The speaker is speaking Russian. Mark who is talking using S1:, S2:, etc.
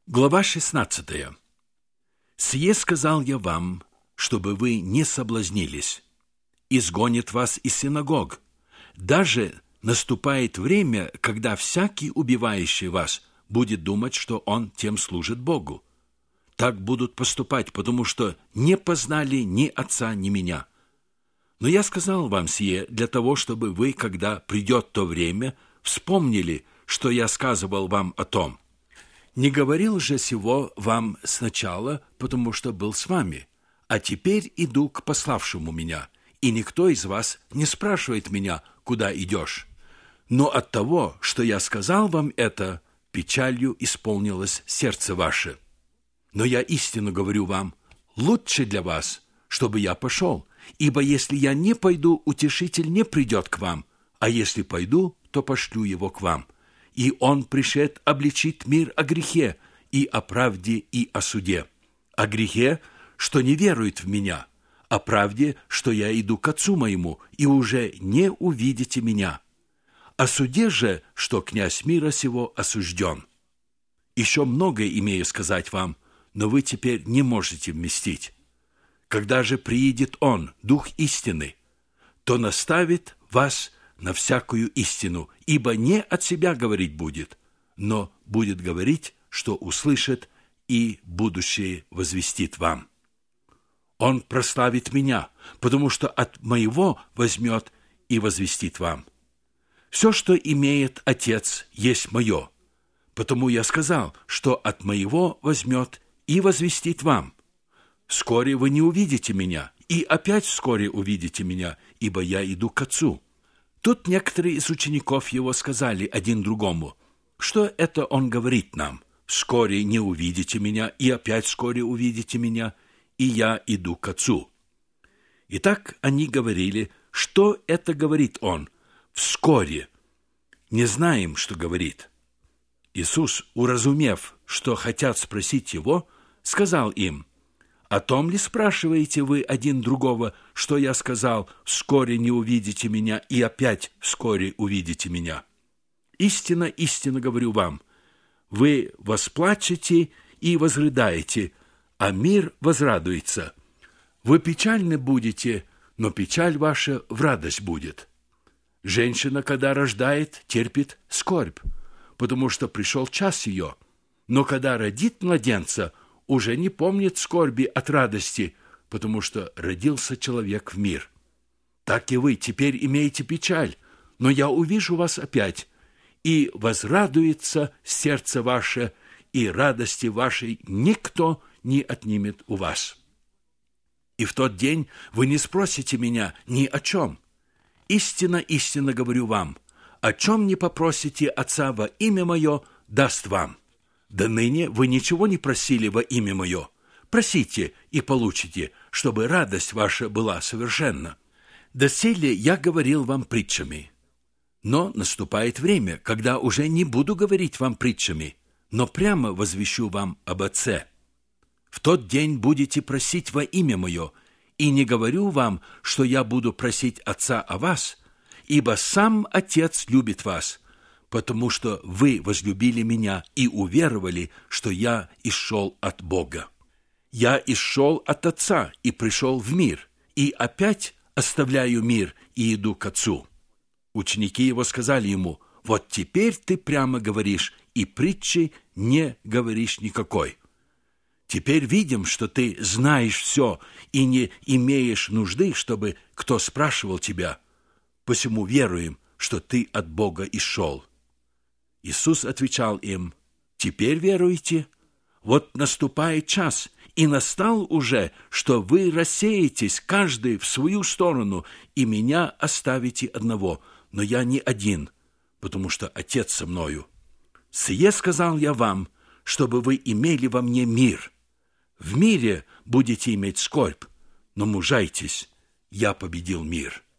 S1: Глава 16. «Сие сказал я вам, чтобы вы не соблазнились. Изгонит вас из синагог. Даже наступает время, когда всякий, убивающий вас, будет думать, что он тем служит Богу. Так будут поступать, потому что не познали ни Отца, ни Меня. Но я сказал вам сие для того, чтобы вы, когда придет то время, вспомнили, что я сказывал вам о том. Не говорил же сего вам сначала, потому что был с вами, а теперь иду к пославшему меня, и никто из вас не спрашивает меня, куда идешь. Но от того, что я сказал вам это, печалью исполнилось сердце ваше. Но я истинно говорю вам, лучше для вас, чтобы я пошел, ибо если я не пойду, утешитель не придет к вам, а если пойду, то пошлю его к вам. И он пришед обличить мир о грехе, и о правде, и о суде. О грехе, что не верует в меня, о правде, что я иду к Отцу моему, и уже не увидите меня. О суде же, что князь мира сего осужден. Еще многое имею сказать вам, но вы теперь не можете вместить. Когда же приидет Он, Дух истины, то наставит вас на всякую истину, ибо не от себя говорить будет, но будет говорить, что услышит, и будущее возвестит вам. Он прославит меня, потому что от моего возьмет и возвестит вам. Все, что имеет Отец, есть мое, потому я сказал, что от моего возьмет и возвестит вам. Вскоре вы не увидите меня, и опять вскоре увидите меня, ибо я иду к Отцу». Тут некоторые из учеников его сказали один другому: «Что это он говорит нам? Вскоре не увидите меня, и опять вскоре увидите меня, и я иду к Отцу». Итак, они говорили: «Что это говорит он? Вскоре. Не знаем, что говорит». Иисус, уразумев, что хотят спросить его, сказал им: «О том ли спрашиваете вы один другого, что я сказал: вскоре не увидите меня, и опять вскоре увидите меня? Истинно, истинно говорю вам, вы восплачете и возрыдаете, а мир возрадуется. Вы печальны будете, но печаль ваша в радость будет. Женщина, когда рождает, терпит скорбь, потому что пришел час ее, но когда родит младенца, уже не помнит скорби от радости, потому что родился человек в мир. Так и вы теперь имеете печаль, но я увижу вас опять, и возрадуется сердце ваше, и радости вашей никто не отнимет у вас. И в тот день вы не спросите меня ни о чем. Истинно, истинно говорю вам, о чем не попросите Отца во имя Мое, даст вам. До ныне вы ничего не просили во имя Мое. Просите и получите, чтобы радость ваша была совершенна. Доселе я говорил вам притчами. Но наступает время, когда уже не буду говорить вам притчами, но прямо возвещу вам об Отце. В тот день будете просить во имя Мое, и не говорю вам, что я буду просить Отца о вас, ибо сам Отец любит вас, потому что вы возлюбили меня и уверовали, что я исшел от Бога. Я исшел от Отца и пришел в мир, и опять оставляю мир и иду к Отцу». Ученики его сказали ему: «Вот теперь ты прямо говоришь, и притчи не говоришь никакой. Теперь видим, что ты знаешь все и не имеешь нужды, чтобы кто спрашивал тебя. Посему веруем, что ты от Бога исшел». Иисус отвечал им: «Теперь веруете? Вот наступает час, и настал уже, что вы рассеетесь, каждый в свою сторону, и меня оставите одного, но я не один, потому что Отец со мною. Сие сказал я вам, чтобы вы имели во мне мир. В мире будете иметь скорбь, но мужайтесь, я победил мир».